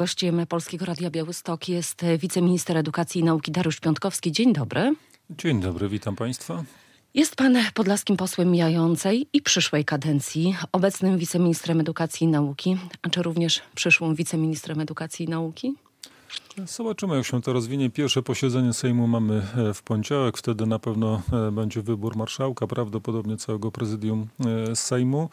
Gościem Polskiego Radia Białystok jest wiceminister edukacji i nauki Dariusz Piontkowski. Dzień dobry. Dzień dobry, witam państwa. Jest pan podlaskim posłem mijającej i przyszłej kadencji, obecnym wiceministrem edukacji i nauki, a czy również przyszłym wiceministrem edukacji i nauki? Zobaczymy, jak się to rozwinie. Pierwsze posiedzenie Sejmu mamy w poniedziałek. Wtedy na pewno będzie wybór marszałka, prawdopodobnie całego prezydium Sejmu.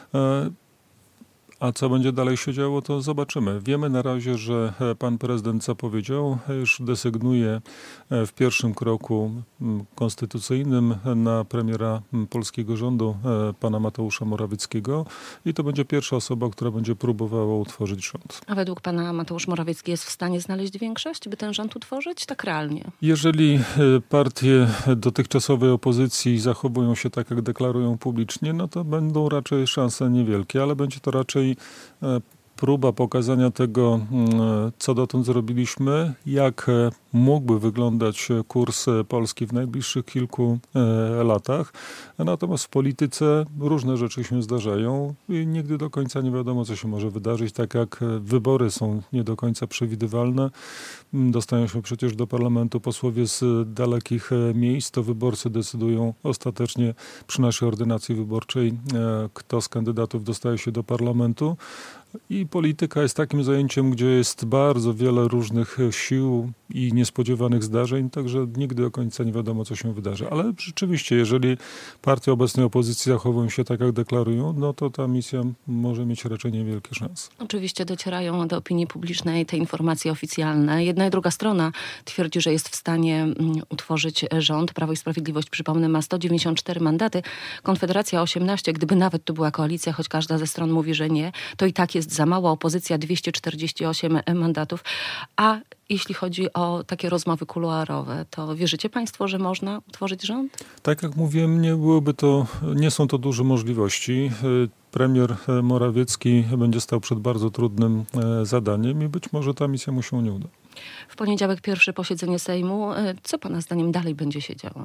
A co będzie dalej się działo, to zobaczymy. Wiemy na razie, że pan prezydent zapowiedział, już desygnuje w pierwszym kroku konstytucyjnym na premiera polskiego rządu, pana Mateusza Morawieckiego. I to będzie pierwsza osoba, która będzie próbowała utworzyć rząd. A według pana Mateusz Morawiecki jest w stanie znaleźć większość, by ten rząd utworzyć? Tak realnie. Jeżeli partie dotychczasowej opozycji zachowują się tak, jak deklarują publicznie, no to będą raczej szanse niewielkie, ale będzie to raczej próba pokazania tego, co dotąd zrobiliśmy, jak mógłby wyglądać kurs Polski w najbliższych kilku latach. Natomiast w polityce różne rzeczy się zdarzają i nigdy do końca nie wiadomo, co się może wydarzyć. Tak jak wybory są nie do końca przewidywalne, dostają się przecież do parlamentu posłowie z dalekich miejsc, to wyborcy decydują ostatecznie przy naszej ordynacji wyborczej, kto z kandydatów dostaje się do parlamentu. I polityka jest takim zajęciem, gdzie jest bardzo wiele różnych sił i niespodziewanych zdarzeń, także nigdy do końca nie wiadomo, co się wydarzy. Ale rzeczywiście, jeżeli partie obecnej opozycji zachowują się tak, jak deklarują, no to ta misja może mieć raczej niewielkie szanse. Oczywiście docierają do opinii publicznej te informacje oficjalne. Jedna i druga strona twierdzi, że jest w stanie utworzyć rząd. Prawo i Sprawiedliwość, przypomnę, ma 194 mandaty, Konfederacja 18. Gdyby nawet tu była koalicja, choć każda ze stron mówi, że nie, to i tak jest za mała, opozycja 248 mandatów. A jeśli chodzi o takie rozmowy kuluarowe, to wierzycie państwo, że można utworzyć rząd? Tak jak mówiłem, nie są to duże możliwości. Premier Morawiecki będzie stał przed bardzo trudnym zadaniem i być może ta misja mu się nie uda. W poniedziałek pierwsze posiedzenie Sejmu. Co pana zdaniem dalej będzie się działo?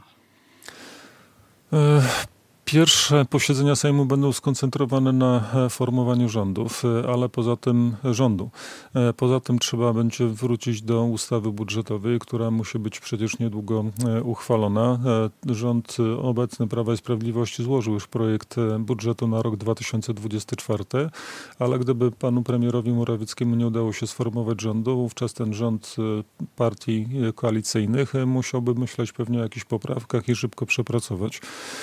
Pierwsze posiedzenia Sejmu będą skoncentrowane na formowaniu rządów, ale Poza tym trzeba będzie wrócić do ustawy budżetowej, która musi być przecież niedługo uchwalona. Rząd obecny Prawa i Sprawiedliwości złożył już projekt budżetu na rok 2024, ale gdyby panu premierowi Morawieckiemu nie udało się sformować rządu, wówczas ten rząd partii koalicyjnych musiałby myśleć pewnie o jakichś poprawkach i szybko przepracować.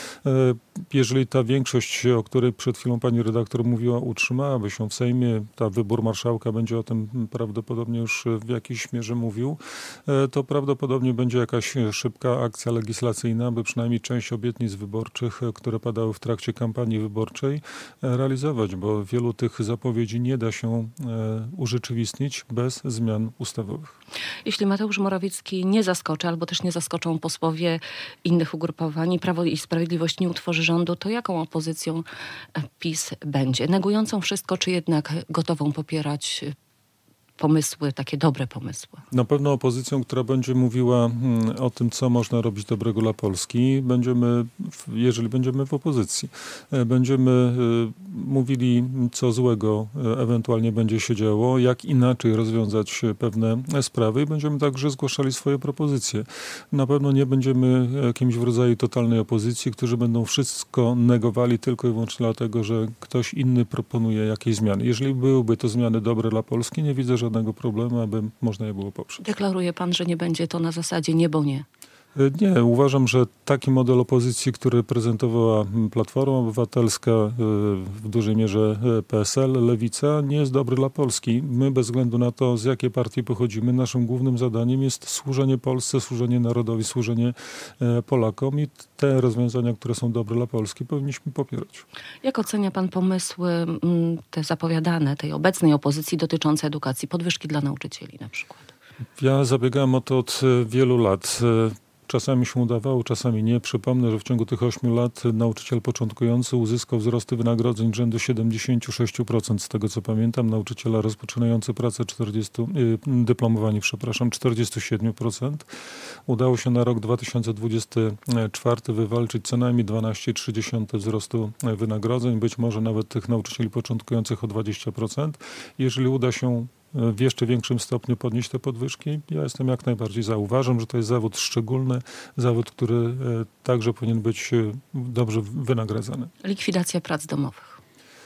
Jeżeli ta większość, o której przed chwilą pani redaktor mówiła, utrzymałaby się w Sejmie, wybór marszałka będzie o tym prawdopodobnie już w jakiejś mierze mówił, to prawdopodobnie będzie jakaś szybka akcja legislacyjna, by przynajmniej część obietnic wyborczych, które padały w trakcie kampanii wyborczej, realizować, bo wielu tych zapowiedzi nie da się urzeczywistnić bez zmian ustawowych. Jeśli Mateusz Morawiecki nie zaskoczy, albo też nie zaskoczą posłowie innych ugrupowań, Prawo i Sprawiedliwość nie utworzy rządu, to jaką opozycją PiS będzie? Negującą wszystko, czy jednak gotową popierać pomysły, takie dobre pomysły? Na pewno opozycją, która będzie mówiła o tym, co można robić dobrego dla Polski. Jeżeli będziemy w opozycji, będziemy mówili, co złego ewentualnie będzie się działo, jak inaczej rozwiązać pewne sprawy i będziemy także zgłaszali swoje propozycje. Na pewno nie będziemy jakimś w rodzaju totalnej opozycji, którzy będą wszystko negowali tylko i wyłącznie dlatego, że ktoś inny proponuje jakieś zmiany. Jeżeli byłyby to zmiany dobre dla Polski, nie widzę żadnego problemu, aby można je było poprzeć. Deklaruje pan, że nie będzie to na zasadzie nie, bo nie. Nie, uważam, że taki model opozycji, który prezentowała Platforma Obywatelska, w dużej mierze PSL, Lewica, nie jest dobry dla Polski. My, bez względu na to, z jakiej partii pochodzimy, naszym głównym zadaniem jest służenie Polsce, służenie narodowi, służenie Polakom i te rozwiązania, które są dobre dla Polski, powinniśmy popierać. Jak ocenia pan pomysły te zapowiadane, tej obecnej opozycji dotyczące edukacji, podwyżki dla nauczycieli na przykład? Ja zabiegałem o to od wielu lat. Czasami się udawało, czasami nie. Przypomnę, że w ciągu tych 8 lat nauczyciel początkujący uzyskał wzrosty wynagrodzeń rzędu 76%, z tego co pamiętam. Nauczyciele rozpoczynający pracę 47%. Udało się na rok 2024 wywalczyć co najmniej 12,3% wzrostu wynagrodzeń, być może nawet tych nauczycieli początkujących o 20%. Jeżeli uda się w jeszcze większym stopniu podnieść te podwyżki. Ja jestem jak najbardziej za. Uważam, że to jest zawód szczególny, zawód, który także powinien być dobrze wynagradzany. Likwidacja prac domowych.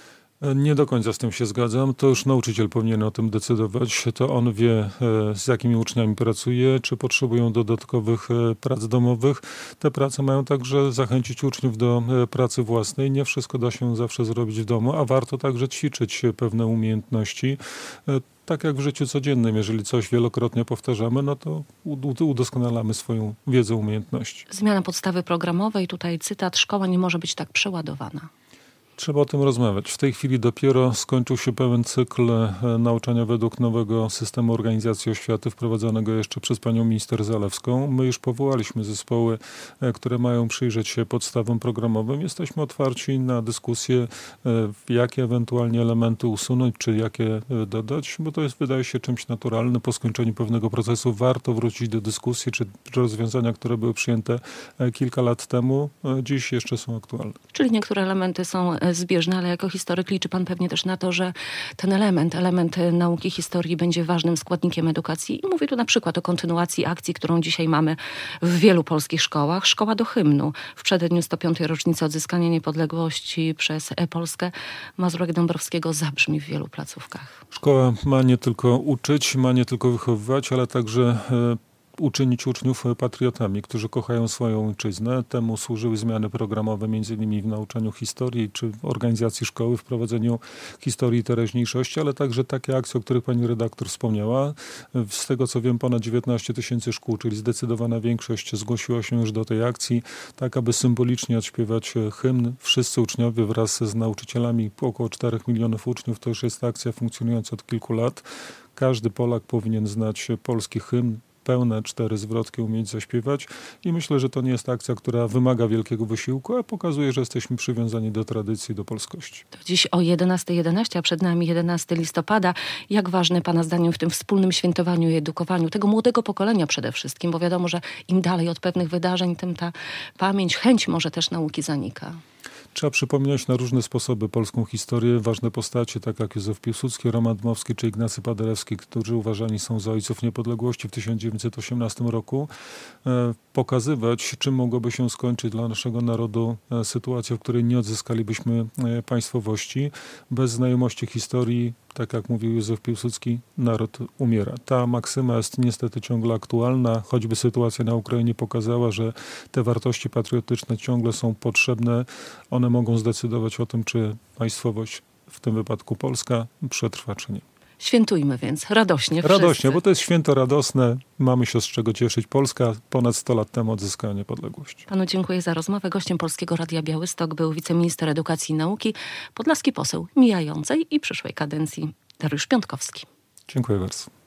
Nie do końca z tym się zgadzam. To już nauczyciel powinien o tym decydować. To on wie, z jakimi uczniami pracuje, czy potrzebują dodatkowych prac domowych. Te prace mają także zachęcić uczniów do pracy własnej. Nie wszystko da się zawsze zrobić w domu, a warto także ćwiczyć pewne umiejętności. Tak jak w życiu codziennym, jeżeli coś wielokrotnie powtarzamy, no to udoskonalamy swoją wiedzę, umiejętności. Zmiana podstawy programowej, tutaj cytat, szkoła nie może być tak przeładowana. Trzeba o tym rozmawiać. W tej chwili dopiero skończył się pełen cykl nauczania według nowego systemu organizacji oświaty wprowadzonego jeszcze przez panią minister Zalewską. My już powołaliśmy zespoły, które mają przyjrzeć się podstawom programowym. Jesteśmy otwarci na dyskusję, jakie ewentualnie elementy usunąć, czy jakie dodać, bo to jest, wydaje się, czymś naturalnym. Po skończeniu pewnego procesu warto wrócić do dyskusji, czy rozwiązania, które były przyjęte kilka lat temu, dziś jeszcze są aktualne. Czyli niektóre elementy są zbieżne, ale jako historyk liczy pan pewnie też na to, że ten element nauki historii będzie ważnym składnikiem edukacji. I mówię tu na przykład o kontynuacji akcji, którą dzisiaj mamy w wielu polskich szkołach. Szkoła do hymnu. W przededniu 105. rocznicy odzyskania niepodległości przez Polskę Mazurek Dąbrowskiego zabrzmi w wielu placówkach. Szkoła ma nie tylko uczyć, ma nie tylko wychowywać, ale także uczynić uczniów patriotami, którzy kochają swoją ojczyznę. Temu służyły zmiany programowe, m.in. w nauczaniu historii, czy w organizacji szkoły, w prowadzeniu historii i teraźniejszości, ale także takie akcje, o których pani redaktor wspomniała. Z tego co wiem, ponad 19 000 szkół, czyli zdecydowana większość zgłosiła się już do tej akcji, tak aby symbolicznie odśpiewać hymn. Wszyscy uczniowie wraz z nauczycielami, około 4 milionów uczniów, to już jest akcja funkcjonująca od kilku lat. Każdy Polak powinien znać polski hymn, pełne 4 zwrotki umieć zaśpiewać i myślę, że to nie jest akcja, która wymaga wielkiego wysiłku, a pokazuje, że jesteśmy przywiązani do tradycji, do polskości. To dziś o 11:11, a przed nami 11 listopada. Jak ważne pana zdaniem w tym wspólnym świętowaniu i edukowaniu tego młodego pokolenia przede wszystkim, bo wiadomo, że im dalej od pewnych wydarzeń, tym ta pamięć, chęć może też nauki zanika. Trzeba przypominać na różne sposoby polską historię. Ważne postacie, tak jak Józef Piłsudski, Roman Dmowski czy Ignacy Paderewski, którzy uważani są za ojców niepodległości w 1918 roku, pokazywać, czym mogłoby się skończyć dla naszego narodu sytuacja, w której nie odzyskalibyśmy państwowości. Bez znajomości historii, tak jak mówił Józef Piłsudski, naród umiera. Ta maksyma jest niestety ciągle aktualna, choćby sytuacja na Ukrainie pokazała, że te wartości patriotyczne ciągle są potrzebne. One mogą zdecydować o tym, czy państwowość, w tym wypadku Polska, przetrwa, czy nie. Świętujmy więc radośnie wszyscy. Radośnie, bo to jest święto radosne. Mamy się z czego cieszyć. Polska ponad 100 lat temu odzyskała niepodległość. Panu dziękuję za rozmowę. Gościem Polskiego Radia Białystok był wiceminister edukacji i nauki, podlaski poseł mijającej i przyszłej kadencji Dariusz Piątkowski. Dziękuję bardzo.